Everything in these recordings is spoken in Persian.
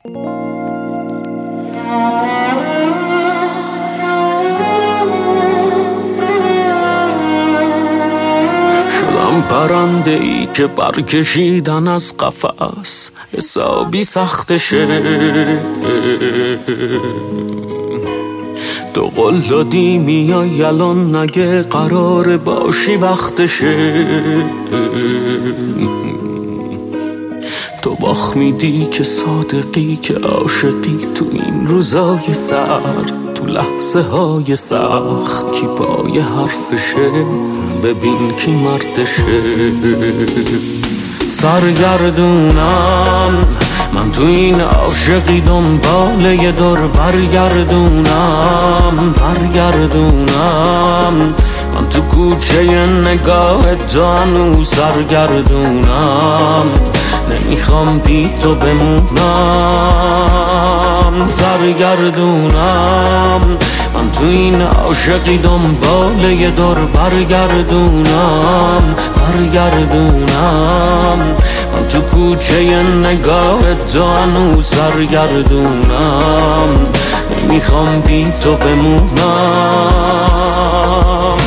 شدم پرنده ای که برکشیدن از قفس حسابی سختشه. تو قول دادی میای الان نگه قرار باشی وقتشه. تو باخ میدی که صادقی که عاشقی تو این روزای سرد تو لحظه های سخت کی پای حرفشه ببین کی مردشه. سرگردونم من تو این عاشقی دنبال یه دور برگردونم من تو کوچه نگاه تو هنوز سرگردونم نمیخوام بی تو بمونم. سرگردونم من تو این عاشقی دنبال یه دور برگردونم من تو کوچه نگاه تو هنوز سرگردونم نمیخوام بی تو بمونم.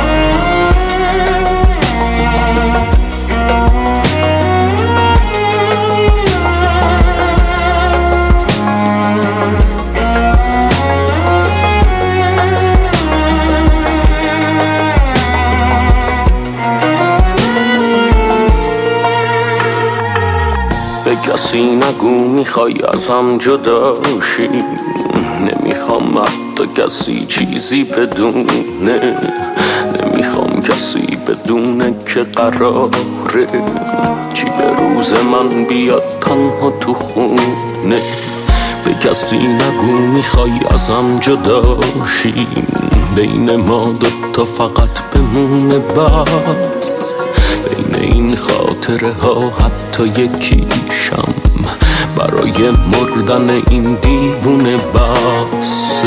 به کسی نگو میخوای ازم جدا شی، نمیخوام حتی کسی چیزی بدونه، نمیخوام کسی بدونه که قراره چی به روز من بیاد تنها تو خونه. به کسی نگو میخوای ازم جدا شی، بین ما دوتا فقط بمونه بس، بین این خاطره ها حتی یکیشم برای مردن این دیوونه بس.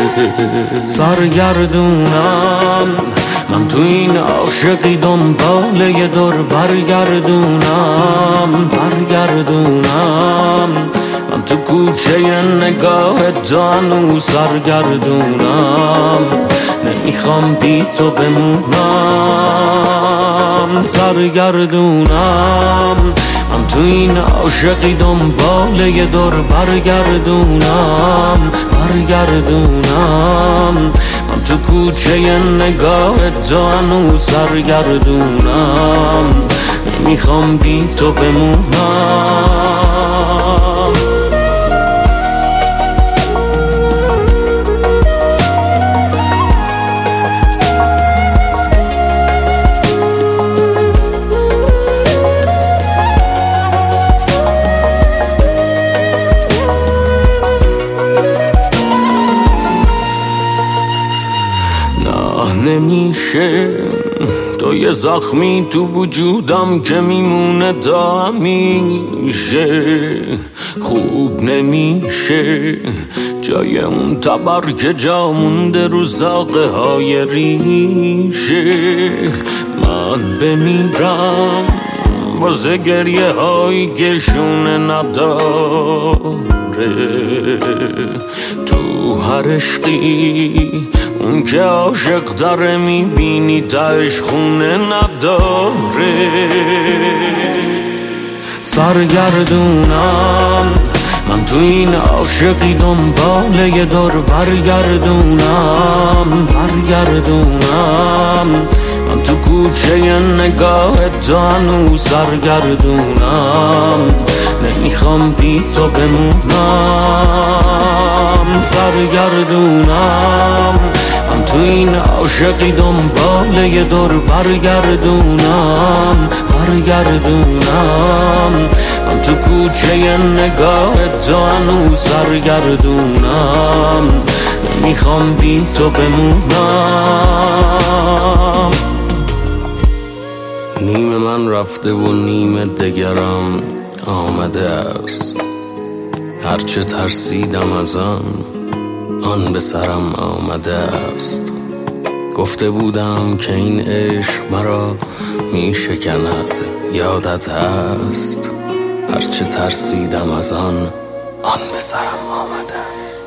سرگردونم من تو این عاشقی دنبال یه دور برگردونم من تو کوچه نگاه تو هنوز سرگردونم نمیخوام بی تو بمونم. سرگردونم من تو این عاشقی دنبال یه دور برگردونم من تو کوچه نگاه تو هنوز سرگردونم نمیخوام بی تو بمونم. نمیشه تو یه زخمی تو وجودم که میمونه تا همیشه، خوب نمیشه جای اون تبر که جا مونده رو زاغه های ریشه. من بمیرم واسه گریه هایی که شونه نداره، تو هر عشقی اون که عاشق داره میبینی تاش خونه نداره. سرگردونم من تو این عاشقی دنبال یه دور برگردونم من تو کوچه نگاه تو هنوز سرگردونم نمیخوام بی تو بمونم. سرگردونم من تو این عاشقی دنبال یه دور برگردونم من تو کوچه نگاه تو هنوز سرگردونم نمیخوام بی تو بمونم. نیم من رفته و نیم دگرم آمده است، هرچه ترسیدم از آن به سرم آمده است. گفته بودم که این عشق مرا می شکند، یادت هست؟ هرچه ترسیدم از آن آن به سرم آمده است.